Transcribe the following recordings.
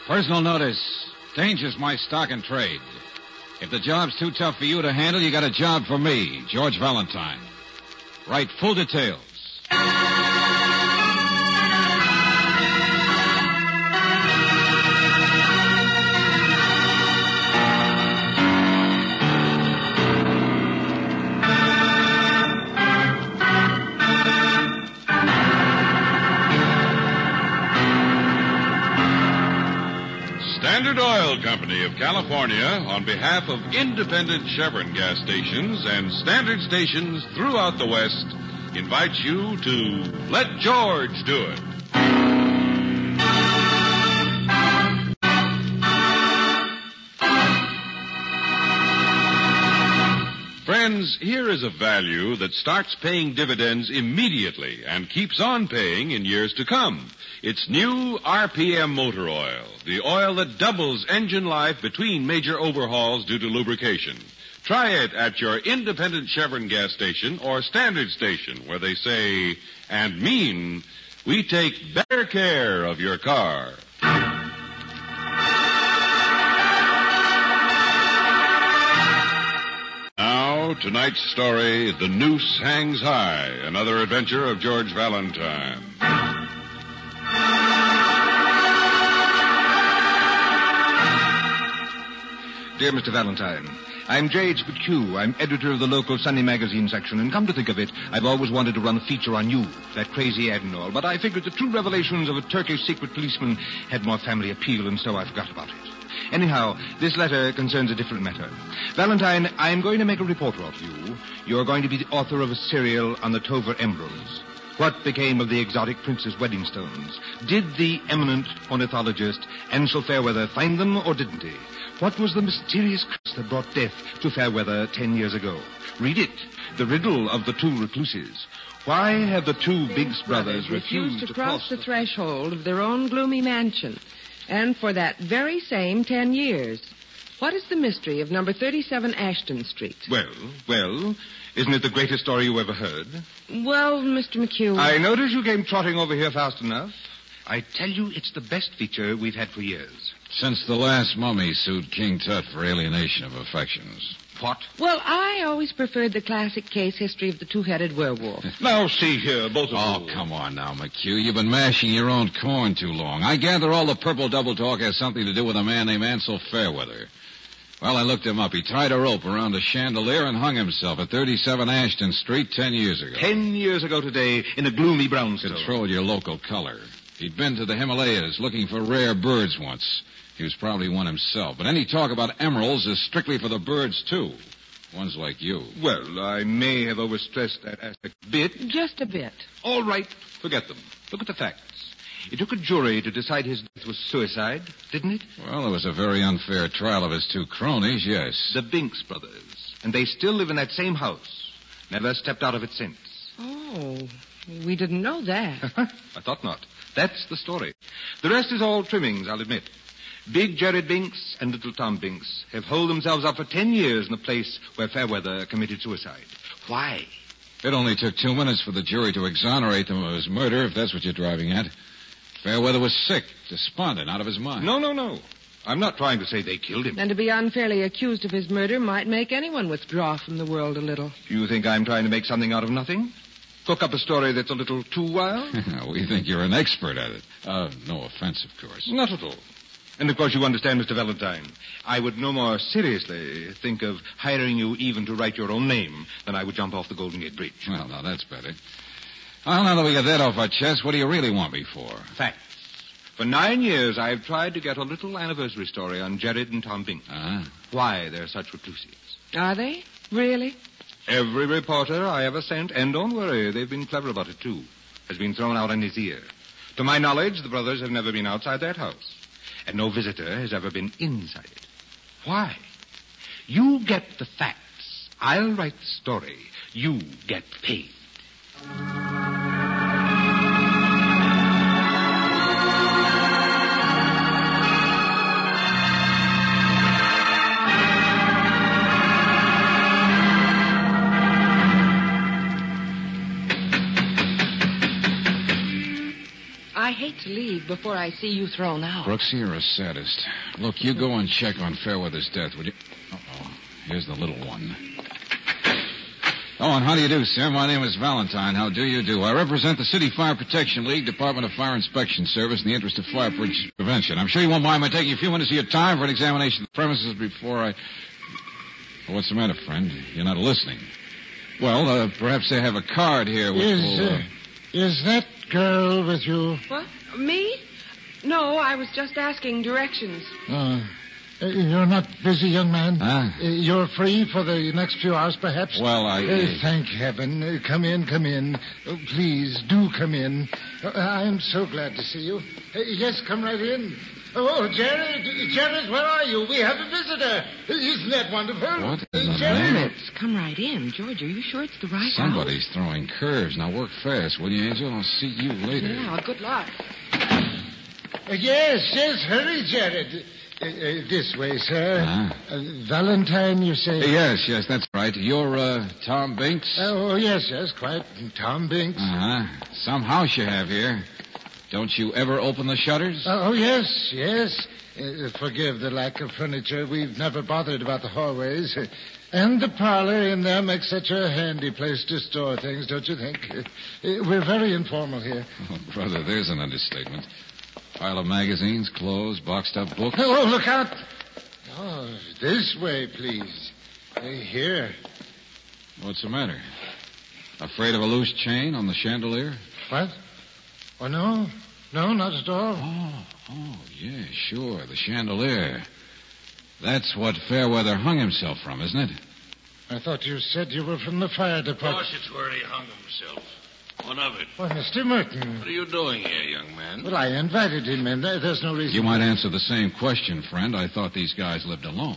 Personal notice. Danger's my stock and trade. If the job's too tough for you to handle, you got a job for me, George Valentine. Write full details. Standard Oil Company of California, on behalf of independent Chevron gas stations and standard stations throughout the West, invites you to Let George Do It. Friends, here is a value that starts paying dividends immediately and keeps on paying in years to come. It's new RPM motor oil, the oil that doubles engine life between major overhauls due to lubrication. Try it at your independent Chevron gas station or standard station where they say and mean, we take better care of your car. Now, tonight's story, The Noose Hangs High, another adventure of George Valentine. Dear Mr. Valentine, I'm J.H. McHugh. I'm editor of the local Sunday magazine section, and come to think of it, I've always wanted to run a feature on you, that crazy Admiral, but I figured the true revelations of a Turkish secret policeman had more family appeal, and so I forgot about it. Anyhow, this letter concerns a different matter. Valentine, I'm going to make a reporter of you. You're going to be the author of a serial on the Tover emeralds. What became of the exotic prince's wedding stones? Did the eminent ornithologist Ansel Fairweather find them, or didn't he? What was the mysterious curse that brought death to Fairweather 10 years ago? Read it. The riddle of the two recluses. Why have the two Biggs brothers refused to cross the threshold of their own gloomy mansion? And for that very same 10 years. What is the mystery of number 37 Ashton Street? Well, isn't it the greatest story you ever heard? Well, Mr. McHugh... I notice you came trotting over here fast enough. I tell you, it's the best feature we've had for years. Since the last mummy sued King Tut for alienation of affections. What? Well, I always preferred the classic case history of the two-headed werewolf. Now, see here, both of you. Oh, come on now, McHugh. You've been mashing your own corn too long. I gather all the purple double talk has something to do with a man named Ansel Fairweather. Well, I looked him up. He tied a rope around a chandelier and hung himself at 37 Ashton Street 10 years ago. 10 years ago today in a gloomy brownstone. Control your local color. He'd been to the Himalayas looking for rare birds once. He was probably one himself. But any talk about emeralds is strictly for the birds, too. Ones like you. Well, I may have overstressed that aspect a bit. Just a bit. All right. Forget them. Look at the facts. It took a jury to decide his death was suicide, didn't it? Well, it was a very unfair trial of his two cronies, yes. The Binks brothers. And they still live in that same house. Never stepped out of it since. Oh, we didn't know that. I thought not. That's the story. The rest is all trimmings, I'll admit. Big Jared Binks and little Tom Binks have holed themselves up for 10 years in the place where Fairweather committed suicide. Why? It only took 2 minutes for the jury to exonerate them of his murder, if that's what you're driving at. Fairweather was sick, despondent, out of his mind. No. I'm not trying to say they killed him. And to be unfairly accused of his murder might make anyone withdraw from the world a little. Do you think I'm trying to make something out of nothing? Cook up a story that's a little too wild? We think you're an expert at it. No offense, of course. Not at all. And, of course, you understand, Mr. Valentine, I would no more seriously think of hiring you even to write your own name than I would jump off the Golden Gate Bridge. Well, now, that's better. Well, now that we got that off our chest, what do you really want me for? Facts. For 9 years, I've tried to get a little anniversary story on Jared and Tom Binks. Why they're such reclusives. Are they? Really? Every reporter I ever sent, and don't worry, they've been clever about it, too, has been thrown out on his ear. To my knowledge, the brothers have never been outside that house. And no visitor has ever been inside it. Why? You get the facts. I'll write the story. You get paid. I hate to leave, leave before I see you thrown out. Brooksy, you're a sadist. Look, you go and check on Fairweather's death, would you? Uh-oh. Here's the little one. Oh, and how do you do, sir? My name is Valentine. How do you do? I represent the City Fire Protection League, Department of Fire Inspection Service, in the interest of fire prevention. I'm sure you won't mind my taking a few minutes of your time for an examination of the premises before I... Well, what's the matter, friend? You're not listening. Well, perhaps they have a card here which Is that girl with you? What? Me? No, I was just asking directions. You're not busy, young man? Huh? You're free for the next few hours, perhaps? Well, thank heaven. Come in. Oh, please, do come in. I'm so glad to see you. Yes, come right in. Oh, Jared, where are you? We have a visitor. Isn't that wonderful? What in the Jared? name? Come right in. George, are you sure it's the right Somebody's throwing curves. Now work fast, will you, Angel? I'll see you later. Yeah, good luck. Yes, hurry, Jared. This way, sir. Uh-huh. Valentine, you say? Yes, that's right. You're, Tom Binks? Oh, yes, quite. Tom Binks. Uh-huh. Some house you have here. Don't you ever open the shutters? Oh, yes. Forgive the lack of furniture. We've never bothered about the hallways. And the parlor in there makes such a handy place to store things, don't you think? We're very informal here. Oh, brother, there's an understatement. Pile of magazines, clothes, boxed up books. Oh, look out. Oh, this way, please. Here. What's the matter? Afraid of a loose chain on the chandelier? What? Oh, no. No, not at all. Oh, yeah, sure. The chandelier. That's what Fairweather hung himself from, isn't it? I thought you said you were from the fire Of department. course it's where he hung himself. What of it? Well, Mr. Merton. What are you doing here, young man? Well, I invited him in. There's no reason. You might answer the same question, friend. I thought these guys lived alone.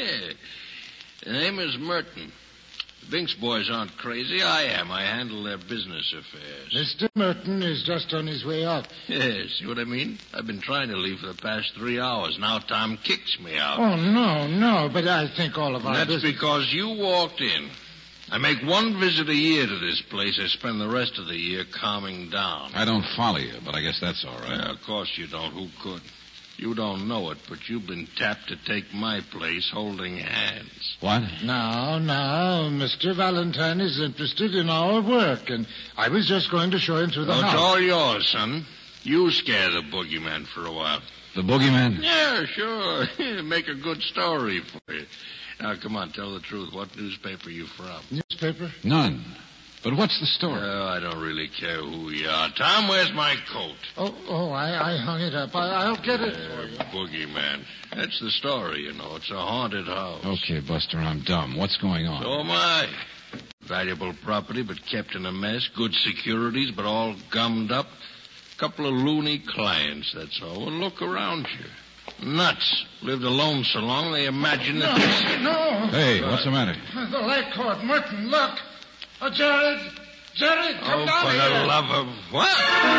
The name is Merton. The Binks boys aren't crazy. I am. I handle their business affairs. Mr. Merton is just on his way out. Yes, see what I mean? I've been trying to leave for the past 3 hours. Now Tom kicks me out. Oh, no, but I think all of our That's business... because you walked in. I make one visit a year to this place. I spend the rest of the year calming down. I don't follow you, but I guess that's all right. Yeah, of course you don't. Who could? You don't know it, but you've been tapped to take my place holding hands. What? Now, Mr. Valentine is interested in our work, and I was just going to show him through the Oh, house. it's all yours, son. You scare the boogeyman for a while. The boogeyman? Yeah, sure. Make a good story for you. Now, come on, tell the truth. What newspaper you from? Newspaper? None. But what's the story? Oh, I don't really care who you are. Tom, where's my coat? I hung it up. I'll get it for you. Boogeyman. That's the story, you know. It's a haunted house. Okay, Buster, I'm dumb. What's going on? So am I. Valuable property, but kept in a mess. Good securities, but all gummed up. Couple of loony clients, that's all. Well, look around you. Nuts. Lived alone so long, they imagine that... No. Hey, what's the matter? The light cord. Merton, look. Oh, Jared, come down for here. the love of... What?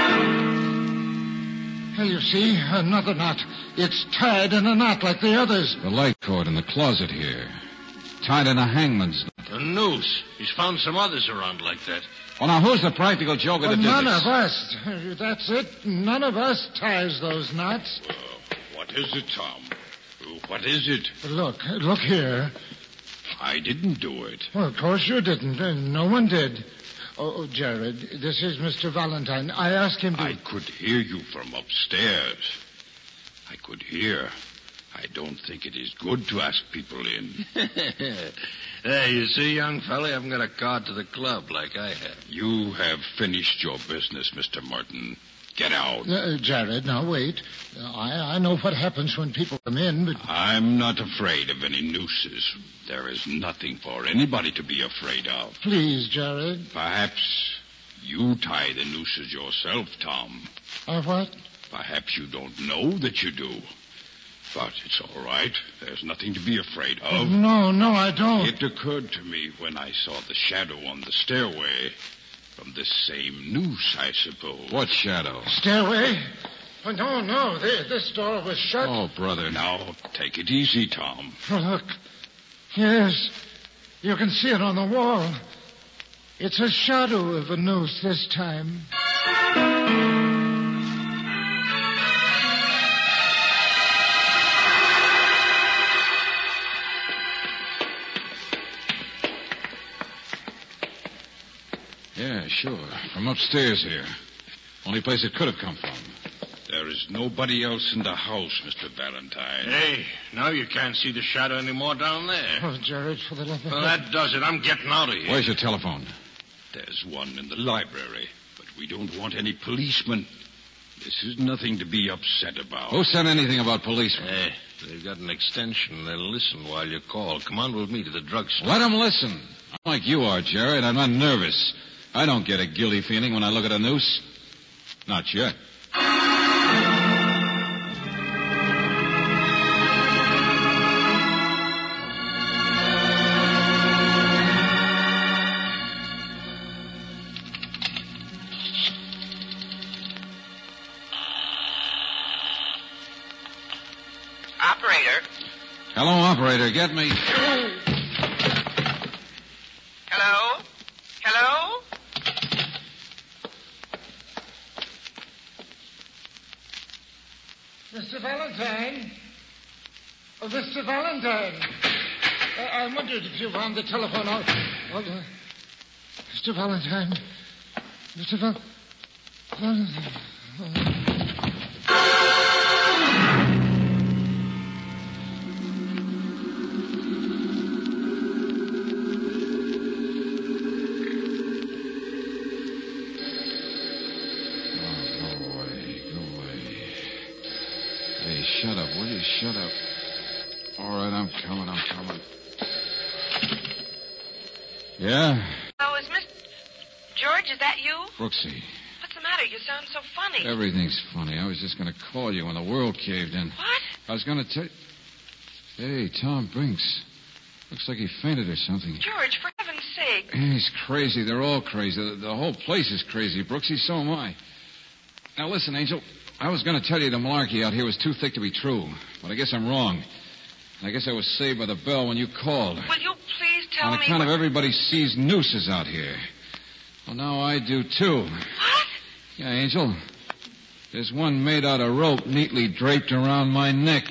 Hey, you see, another knot. It's tied in a knot like the others. The light cord in the closet here. Tied in a hangman's knot. A noose. He's found some others around like that. Well, now, who's the practical joker that did None this? of us. That's it. None of us ties those knots. What is it, Tom? What is it? Look here. I didn't do it. Well, of course you didn't. No one did. Oh, Jared, this is Mr. Valentine. I asked him to... I could hear you from upstairs. I could hear. I don't think it is good to ask people in. Hey, you see, young fella, you haven't got a card to the club like I have. You have finished your business, Mr. Merton. Get out. Jared, now wait. I know what happens when people come in, but... I'm not afraid of any nooses. There is nothing for anybody to be afraid of. Please, Jared. Perhaps you tie the nooses yourself, Tom. What? Perhaps you don't know that you do. But it's all right. There's nothing to be afraid of. No, I don't. It occurred to me when I saw the shadow on the stairway. From this same noose, I suppose. What shadow? Stairway? Oh, no. This door was shut. Oh, brother. Now, take it easy, Tom. Oh, look. Yes. You can see it on the wall. It's a shadow of a noose this time. Yeah, sure. From upstairs here. Only place it could have come from. There is nobody else in the house, Mr. Valentine. Hey, now you can't see the shadow anymore down there. Oh, Jared, for the love of Well, God. that does it. I'm getting out of here. Where's your telephone? There's one in the library, but we don't want any policemen. This is nothing to be upset about. Who said anything about policemen? Hey, they've got an extension. They'll listen while you call. Come on with me to the drugstore. Let them listen. I'm like you are, Jared. I'm not nervous. I don't get a guilty feeling when I look at a noose. Not yet. Operator. Hello, operator. Get me. Hello? Hello? Mr. Valentine? Oh, Mr. Valentine. I wondered if you found the telephone. Mr. Valentine. Mr. Valentine. Shut up, will you? Shut up. All right, I'm coming. Yeah? Oh, is Miss... George, is that you? Brooksy, What's the matter? You sound so funny. everything's funny. I was just going to call you when the world caved in. What? I was going to tell you... Hey, Tom Brinks. Looks like he fainted or something. George, for heaven's sake. He's crazy. They're all crazy. The whole place is crazy, Brooksy. So am I. Now, listen, Angel. I was going to tell you the malarkey out here was too thick to be true, but I guess I'm wrong. And I guess I was saved by the bell when you called. Will you please tell On me... account of everybody sees nooses out here. Well, now I do, too. What? Yeah, Angel. There's one made out of rope neatly draped around my neck.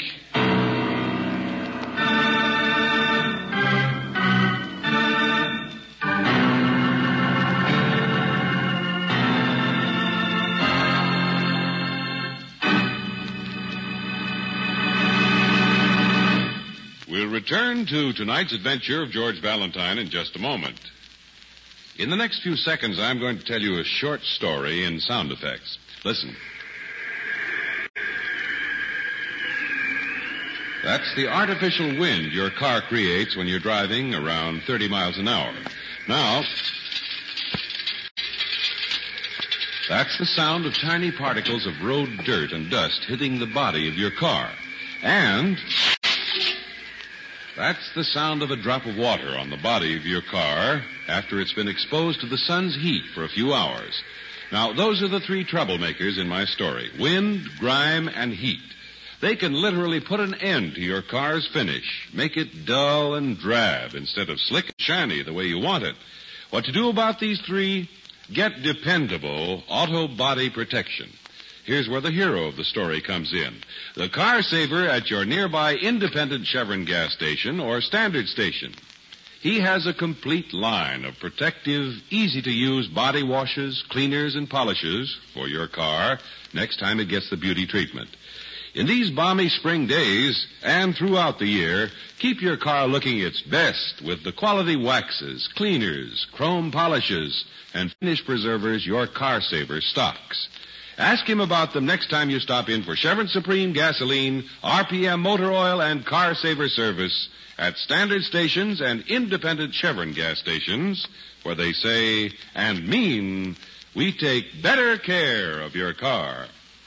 We'll return to tonight's adventure of George Valentine in just a moment. In the next few seconds, I'm going to tell you a short story in sound effects. Listen. That's the artificial wind your car creates when you're driving around 30 miles an hour. Now, that's the sound of tiny particles of road dirt and dust hitting the body of your car. And that's the sound of a drop of water on the body of your car after it's been exposed to the sun's heat for a few hours. Now, those are the three troublemakers in my story: wind, grime, and heat. They can literally put an end to your car's finish, make it dull and drab instead of slick and shiny the way you want it. What to do about these three? Get dependable auto body protection. Here's where the hero of the story comes in. The car saver at your nearby independent Chevron gas station or standard station. He has a complete line of protective, easy-to-use body washes, cleaners, and polishes for your car next time it gets the beauty treatment. In these balmy spring days and throughout the year, keep your car looking its best with the quality waxes, cleaners, chrome polishes, and finish preservers your car saver stocks. Ask him about them next time you stop in for Chevron Supreme gasoline, RPM motor oil, and car saver service at standard stations and independent Chevron gas stations, where they say and mean, we take better care of your car.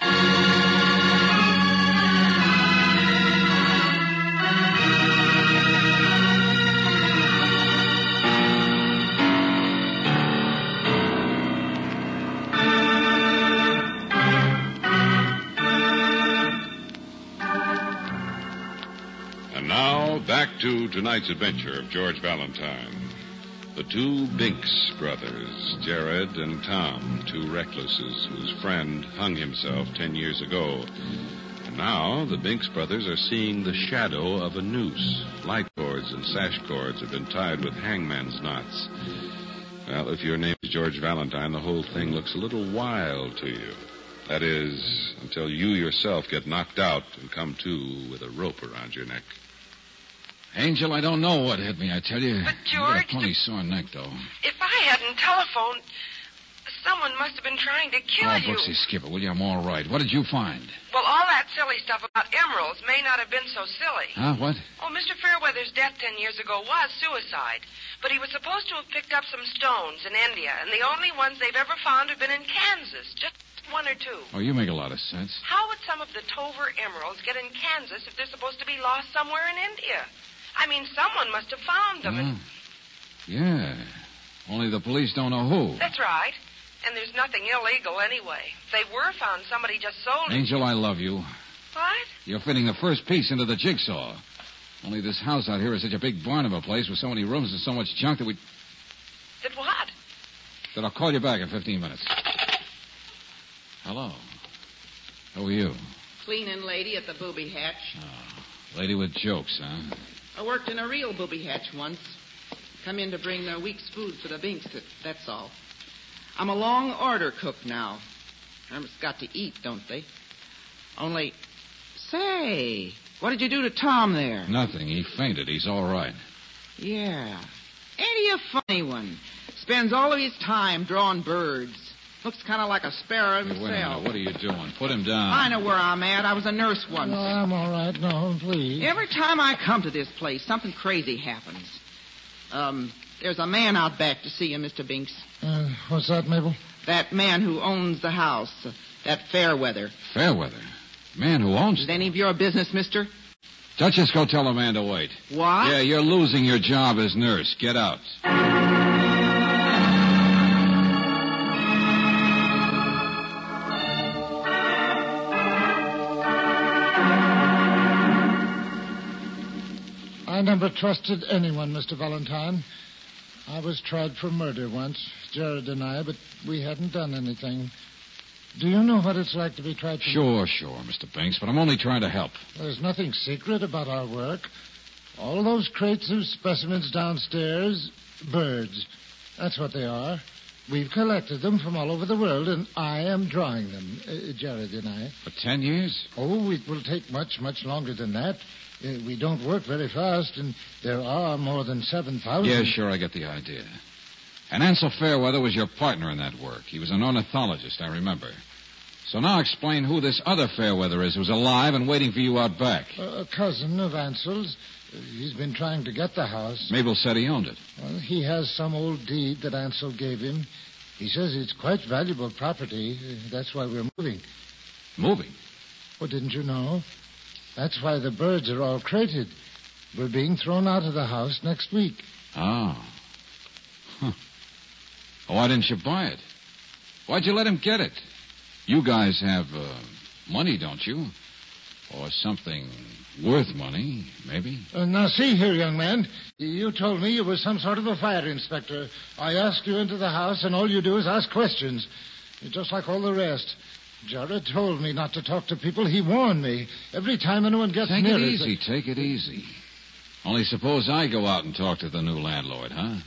Back to tonight's adventure of George Valentine. The two Binks brothers, Jared and Tom, two recluses whose friend hung himself 10 years ago. And now the Binks brothers are seeing the shadow of a noose. Light cords and sash cords have been tied with hangman's knots. Well, if your name's George Valentine, the whole thing looks a little wild to you. That is, until you yourself get knocked out and come to with a rope around your neck. Angel, I don't know what hit me, I tell you. But, I got George, a plenty sore neck, though. if I hadn't telephoned, someone must have been trying to kill Oh, you. Brooksy, skip it, will you? I'm all right. What did you find? Well, all that silly stuff about emeralds may not have been so silly. Huh? What? Oh, Mr. Fairweather's death 10 years ago was suicide. But he was supposed to have picked up some stones in India, and the only ones they've ever found have been in Kansas. Just one or two. Oh, you make a lot of sense. How would some of the Tover emeralds get in Kansas if they're supposed to be lost somewhere in India? I mean, someone must have found them. And... Yeah. Only the police don't know who. That's right. And there's nothing illegal anyway. If they were found, somebody just sold them. Angel, I love you. What? You're fitting the first piece into the jigsaw. Only this house out here is such a big barn of a place with so many rooms and so much junk that that I'll call you back in 15 minutes. Hello. Who are you? Cleaning lady at the booby hatch. Oh, lady with jokes, huh? I worked in a real booby hatch once. Come in to bring their week's food for the binks, that's all. I'm a long order cook now. Hermits got to eat, don't they? Only, say, what did you do to Tom there? Nothing. He fainted. He's all right. Yeah. Ain't he a funny one? Spends all of his time drawing birds. Looks kind of like a sparrow Hey, himself. wait a minute. What are you doing? Put him down. I know where I'm at. I was a nurse once. No, I'm all right. No, please. Every time I come to this place, something crazy happens. There's a man out back to see you, Mr. Binks. What's that, Mabel? That man who owns the house. That Fairweather. Fairweather? Man who owns Is any of your business, mister? Duchess, go tell the man to wait. What? Yeah, you're losing your job as nurse. Get out. I never trusted anyone, Mr. Valentine. I was tried for murder once, Jared and I, but we hadn't done anything. Do you know what it's like to be tried for Sure, Mr. Binks, but I'm only trying to help. There's nothing secret about our work. All those crates of specimens downstairs, birds. That's what they are. We've collected them from all over the world, and I am drawing them, Jared and I. For 10 years? Oh, it will take much, much longer than that. We don't work very fast, and there are more than 7,000. Yeah, sure, I get the idea. And Ansel Fairweather was your partner in that work. He was an ornithologist, I remember. So now explain who this other Fairweather is who's alive and waiting for you out back. A cousin of Ansel's. He's been trying to get the house. Mabel said he owned it. Well, he has some old deed that Ansel gave him. He says it's quite valuable property. That's why we're moving. Moving? Oh, didn't you know? That's why the birds are all crated. We're being thrown out of the house next week. Oh. Huh. Why didn't you buy it? Why'd you let him get it? You guys have money, don't you? Or something worth money, maybe? Now, see here, young man. You told me you were some sort of a fire inspector. I asked you into the house, and all you do is ask questions. You're just like all the rest. Jared told me not to talk to people. He warned me. Every time anyone gets Take near it us... easy, take it easy. Only suppose I go out and talk to the new landlord, huh?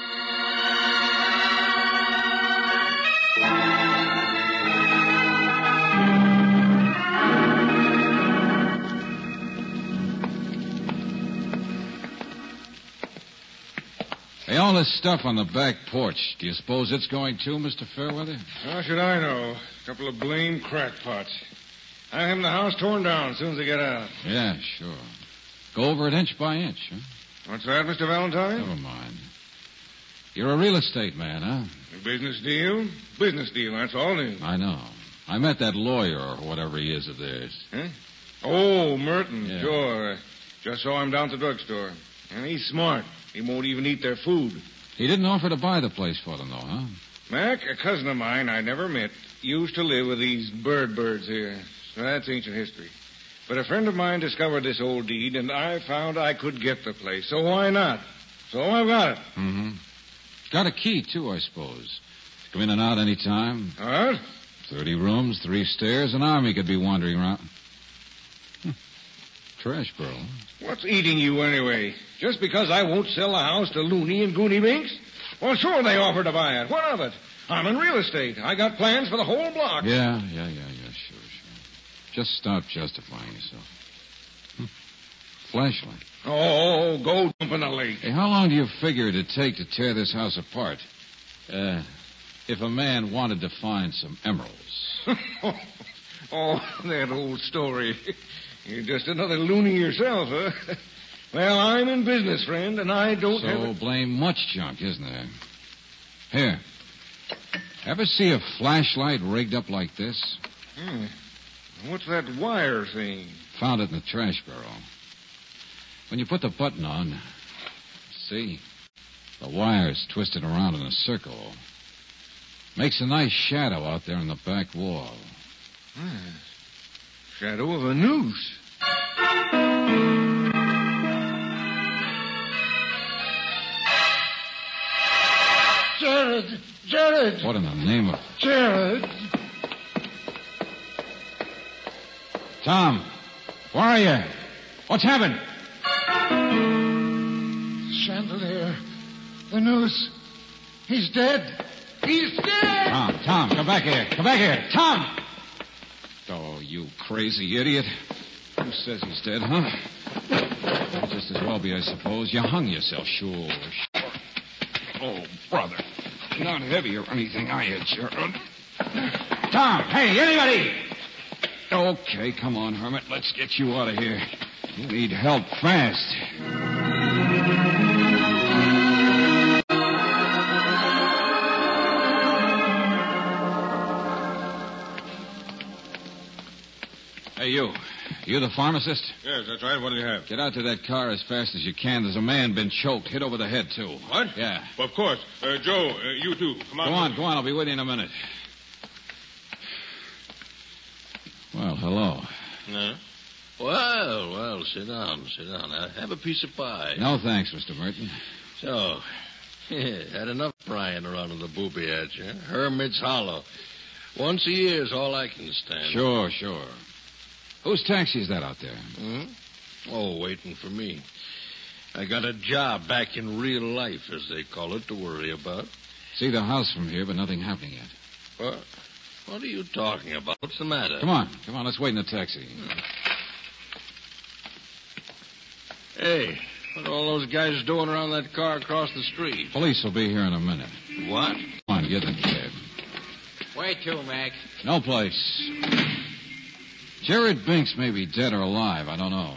Hey, all this stuff on the back porch, do you suppose it's going too, Mr. Fairweather? How should I know? A couple of blame crackpots. I have the house torn down as soon as they get out. Yeah, sure. Go over it inch by inch, huh? What's that, Mr. Valentine? Never mind. You're a real estate man, huh? A business deal? Business deal, that's all it is. I know. I met that lawyer or whatever he is of theirs. Huh? Oh, Merton, Yeah. sure. Just saw him down at the drugstore. And he's smart. He won't even eat their food. He didn't offer to buy the place for them, though, huh? Mac, a cousin of mine I never met, used to live with these birds here. So that's ancient history. But a friend of mine discovered this old deed, and I found I could get the place. So why not? So I've got it. Mm-hmm. Got a key, too, I suppose. Come in and out any time. What? 30 rooms, 3 stairs, an army could be wandering around. Trash barrel. What's eating you anyway? Just because I won't sell the house to Looney and Goony Binks? Well, sure they offered to buy it. What of it? I'm in real estate. I got plans for the whole block. Yeah, sure. Just stop justifying yourself. Flashlight. Oh, go dump in the lake. Hey, how long do you figure it'd take to tear this house apart? If a man wanted to find some emeralds. Oh, that old story. You're just another loony yourself, huh? Well, I'm in business, friend, and I don't have... So blame much junk, isn't there? Here. Ever see a flashlight rigged up like this? What's that wire thing? Found it in the trash barrel. When you put the button on, see? The wire's twisted around in a circle. Makes a nice shadow out there on the back wall. Shadow of a noose. Jared! What in the name of... Jared! Tom, where are you? What's happened? The chandelier. The noose. He's dead. He's dead! Tom, come back here. Come back here. Tom! Oh, you crazy idiot. Who says he's dead, huh? Well, just as well be, I suppose. You hung yourself, sure. Oh, brother. Not heavy or anything, are you, Gerald? Tom, hey, anybody! Okay, come on, Hermit. Let's get you out of here. You need help fast. Hey, you. You the pharmacist? Yes, that's right. What do you have? Get out to that car as fast as you can. There's a man been choked, hit over the head, too. What? Yeah. Well, of course. Joe, you too. Come on. Go on. I'll be with you in a minute. Well, hello. No? Well, sit down. Have a piece of pie. No, thanks, Mr. Merton. So, had enough prying around in the booby hatch, huh? Hermit's Hollow. Once a year is all I can stand. Sure. Whose taxi is that out there? Oh, waiting for me. I got a job back in real life, as they call it, to worry about. See the house from here, but nothing happening yet. What are you talking about? What's the matter? Come on. Let's wait in the taxi. Hey, what are all those guys doing around that car across the street? Police will be here in a minute. What? Come on, get in the cab. Where to, Mac? No place. Jared Binks may be dead or alive. I don't know.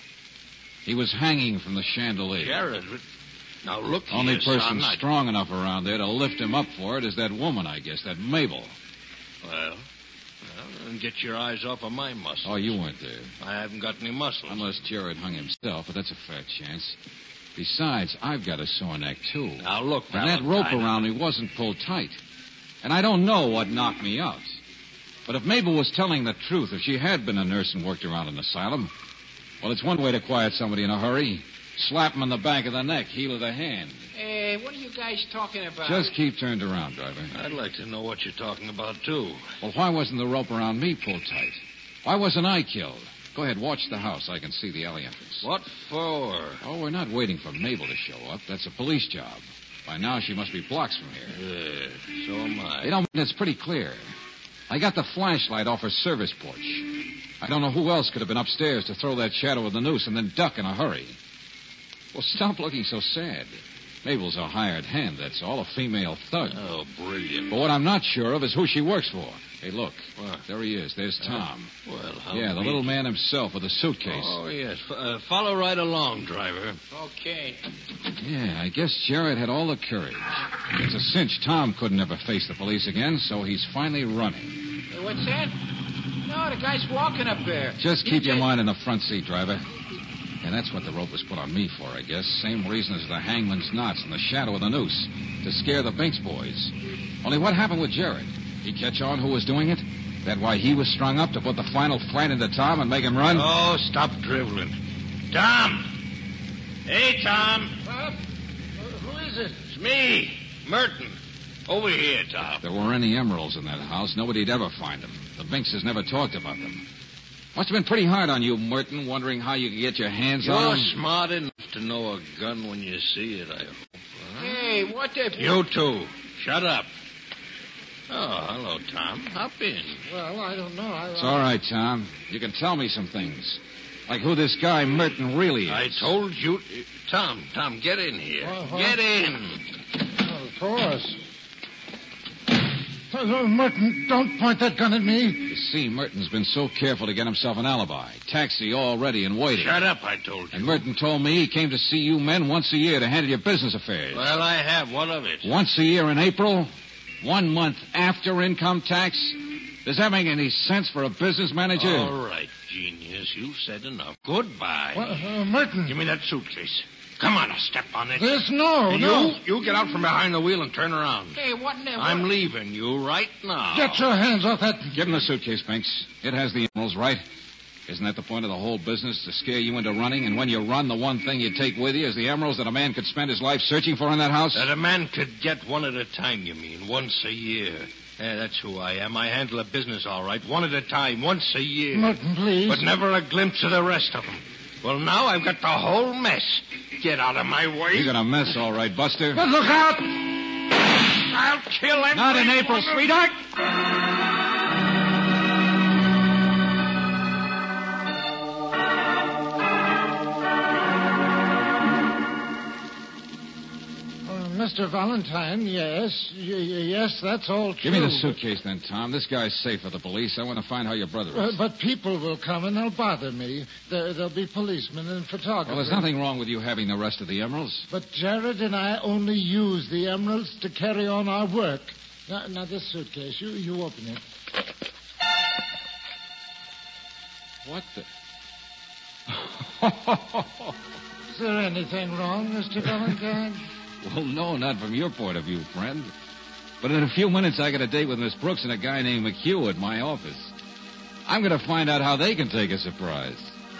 He was hanging from the chandelier. Jared? Now, look here, Only person son, strong enough around there to lift him up for it is that woman, I guess, that Mabel. Well, then get your eyes off of my muscles. Oh, you weren't there. I haven't got any muscles. Unless Jared hung himself, but that's a fair chance. Besides, I've got a sore neck, too. Now, look, And that rope around me wasn't pulled tight. And I don't know what knocked me out. But if Mabel was telling the truth, if she had been a nurse and worked around an asylum, well, it's one way to quiet somebody in a hurry. Slap him in the back of the neck, heel of the hand. Hey, what are you guys talking about? Just keep turned around, driver. I'd like to know what you're talking about, too. Well, why wasn't the rope around me pulled tight? Why wasn't I killed? Go ahead, watch the house. I can see the alley entrance. What for? Oh, we're not waiting for Mabel to show up. That's a police job. By now, she must be blocks from here. Yeah, so am I. You know, it's pretty clear. I got the flashlight off her service porch. I don't know who else could have been upstairs to throw that shadow of the noose and then duck in a hurry. Well, stop looking so sad. Mabel's a hired hand, that's all, a female thug. Oh, brilliant. But what I'm not sure of is who she works for. Hey, look. What? There he is. There's Tom. Well, how Yeah, the neat. little man himself with a suitcase. Oh, yes. Follow right along, driver. Okay. Yeah, I guess Jared had all the courage. It's a cinch Tom couldn't ever face the police again, so he's finally running. Hey, what's that? No, the guy's walking up there. Just keep your mind in the front seat, driver. And that's what the rope was put on me for, I guess. Same reason as the hangman's knots and the shadow of the noose. To scare the Binks boys. Only what happened with Jared? He catch on who was doing it? That why he was strung up to put the final fright into Tom and make him run? Oh, stop driveling. Tom! Hey, Tom! Who is it? It's me, Merton. Over here, Tom. If there were any emeralds in that house, nobody'd ever find them. The Binkses never talked about them. Must have been pretty hard on you, Merton, wondering how you could get your hands on You're them. smart enough to know a gun when you see it, I hope. Huh? Hey, Hey, what the... You two, shut up. Oh, hello, Tom. Hop in. Well, I don't know. It's all right, Tom. You can tell me some things. Like who this guy Merton really is. I told you... Tom, get in here. Get in. Of course. Merton, don't point that gun at me. You see, Merton's been so careful to get himself an alibi. Taxi all ready and waiting. Shut up, I told you. And Merton told me he came to see you men once a year to handle your business affairs. Well, I have. What of it? Once a year in April? 1 month after income tax? Does that make any sense for a business manager? All right, genius. You've said enough. Goodbye. Well, Merton. Give me that suitcase. Come on, now, step on it. No. You get out from behind the wheel and turn around. Hey, what in the... I'm leaving you right now. Get your hands off that... Give him the suitcase, Binks. It has the emeralds, right? Isn't that the point of the whole business, to scare you into running? And when you run, the one thing you take with you is the emeralds that a man could spend his life searching for in that house? That a man could get one at a time, you mean, once a year. Yeah, that's who I am. I handle a business all right, one at a time, once a year. Merton, please. But never a glimpse of the rest of them. Well, now I've got the whole mess. Get out of my way. You got a mess, all right, Buster. But look out! I'll kill him. Not in April, sweetheart. Mr. Valentine, yes. Yes, that's all true. Give me the suitcase then, Tom. This guy's safe for the police. I want to find how your brother is. But people will come and they'll bother me. There'll be policemen and photographers. Well, there's nothing wrong with you having the rest of the emeralds. But Jared and I only use the emeralds to carry on our work. Now this suitcase, you open it. What the... Is there anything wrong, Mr. Valentine? Well, no, not from your point of view, friend. But in a few minutes, I got a date with Miss Brooks and a guy named McHugh at my office. I'm going to find out how they can take a surprise.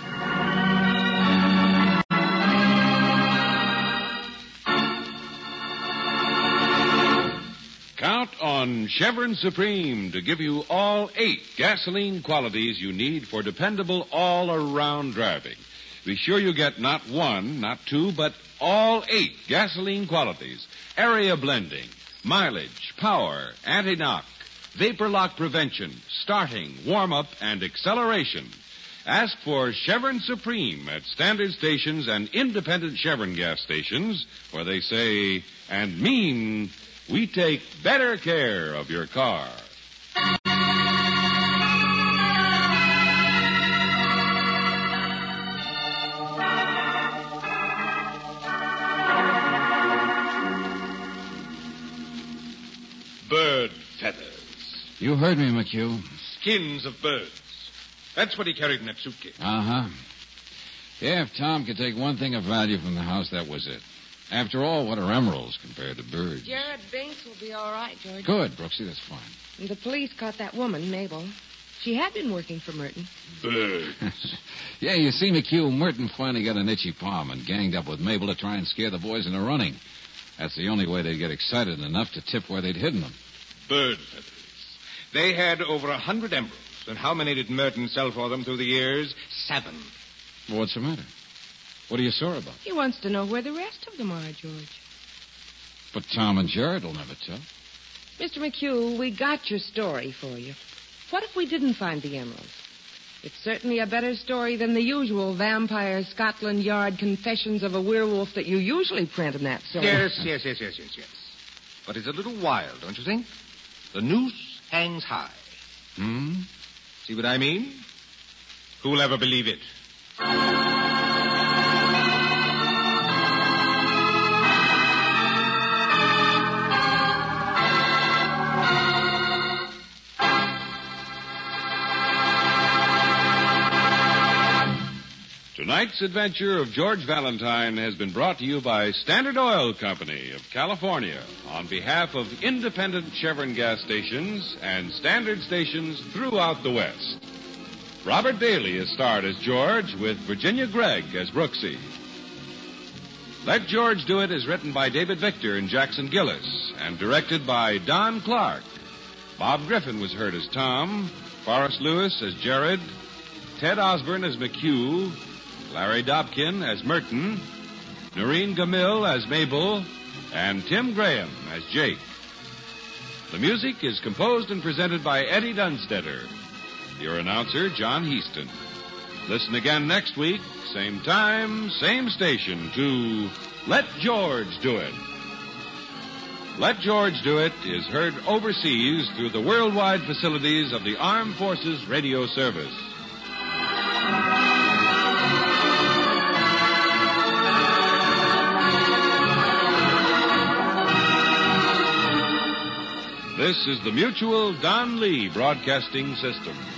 Count on Chevron Supreme to give you all 8 gasoline qualities you need for dependable all-around driving. Be sure you get not 1, not 2, but all 8 gasoline qualities. Area blending, mileage, power, anti-knock, vapor lock prevention, starting, warm-up, and acceleration. Ask for Chevron Supreme at standard stations and independent Chevron gas stations, where they say and mean, we take better care of your car. Bird feathers. You heard me, McHugh. Skins of birds. That's what he carried in that suitcase. Uh-huh. Yeah, if Tom could take one thing of value from the house, that was it. After all, what are emeralds compared to birds? Jared Binks will be all right, George. Good, Brooksy, that's fine. And the police caught that woman, Mabel. She had been working for Merton. Birds. Yeah, you see, McHugh, Merton finally got an itchy palm and ganged up with Mabel to try and scare the boys into running. That's the only way they'd get excited enough to tip where they'd hidden them. Bird feathers. They had over 100 emeralds. And how many did Merton sell for them through the years? 7. Well, what's the matter? What are you sore about? He wants to know where the rest of them are, George. But Tom and Jared will never tell. Mr. McHugh, we got your story for you. What if we didn't find the emeralds? It's certainly a better story than the usual vampire Scotland Yard confessions of a werewolf that you usually print in that story. Yes. But it's a little wild, don't you think? The noose hangs high. See what I mean? Who'll ever believe it? Tonight's adventure of George Valentine has been brought to you by Standard Oil Company of California on behalf of independent Chevron gas stations and standard stations throughout the West. Robert Bailey is starred as George with Virginia Gregg as Brooksy. Let George Do It is written by David Victor and Jackson Gillis and directed by Don Clark. Bob Griffin was heard as Tom, Forrest Lewis as Jared, Ted Osborne as McHugh, Larry Dobkin as Merton, Noreen Gamil as Mabel, and Tim Graham as Jake. The music is composed and presented by Eddie Dunstetter. Your announcer, John Heaston. Listen again next week, same time, same station, to Let George Do It. Let George Do It is heard overseas through the worldwide facilities of the Armed Forces Radio Service. This is the Mutual Don Lee Broadcasting System.